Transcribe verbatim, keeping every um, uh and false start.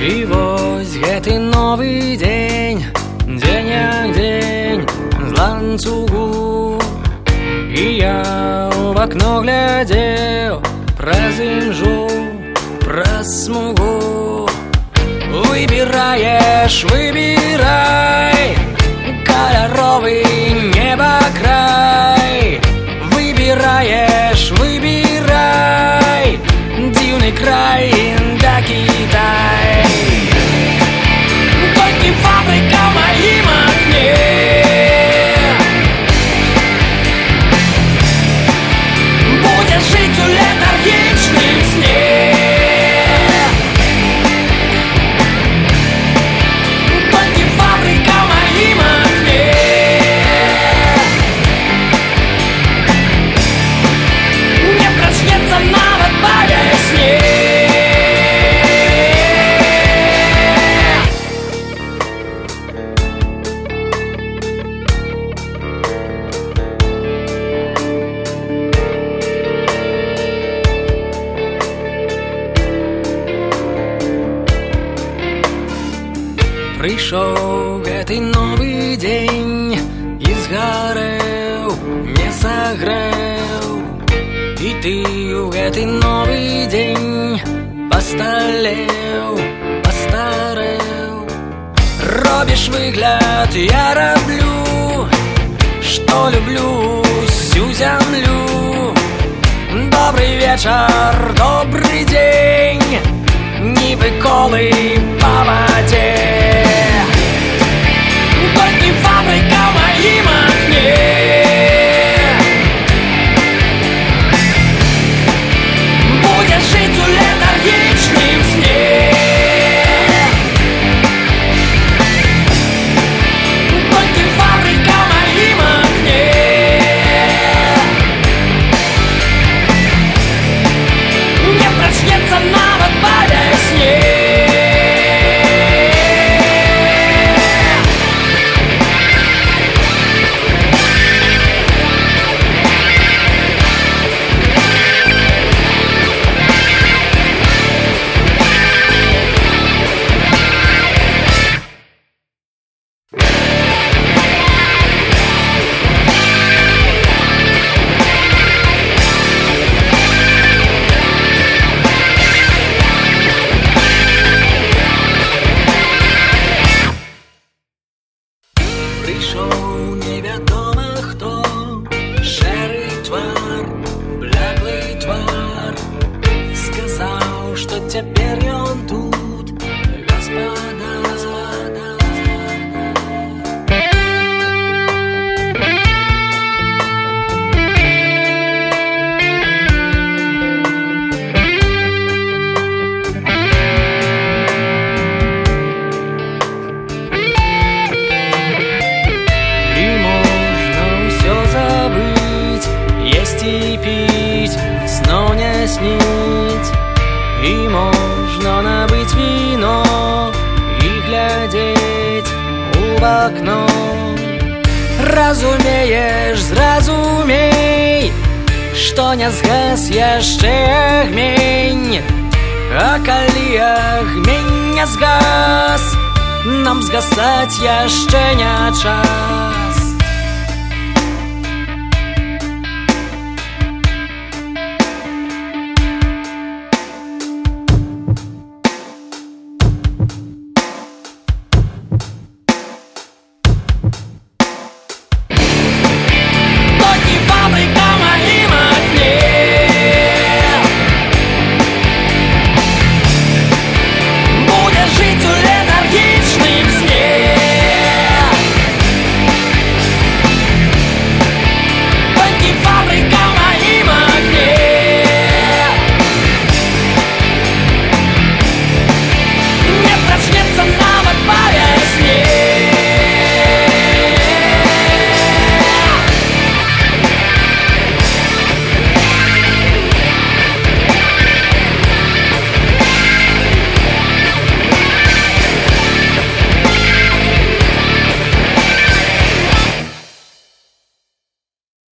І вось гэты новы дзень, дзень як дзень з ланцугу. І я в акно глядзеў праз імжу, праз смугу. Выбираешь, выбирай каляровый небокрай. Выбираешь, выбирай дзіўны край да Китай. Толькі фабрика в моим окне будет жить у летаргичным сне. Толькі фабрика в моим окне не проснется нават по весне. Прыйшоў гэты новы дзень і згарэў, не сагрэў. І ты ў гэты новы дзень пасталеў, пастарэў. Робіш выгляд, я раблю, што люблю всю зямлю. Добры вечар, добры дзень, нібы колы па вадзе. Толькі фабрика в моим окне будет жить у летаргичным сне. Толькі фабрика в моим окне не проснется нават по весне. Прийшов невідомо хто, шерий твар, бляклий твар. Сказав, що тепер ён тут, господа. И пить, снов не снить. И можно набыть вино и глядеть в окно. Разумеешь, зразумей, что не згас яшчэ агмень. А калі агмень не згас, нам згасаць яшчэ не час.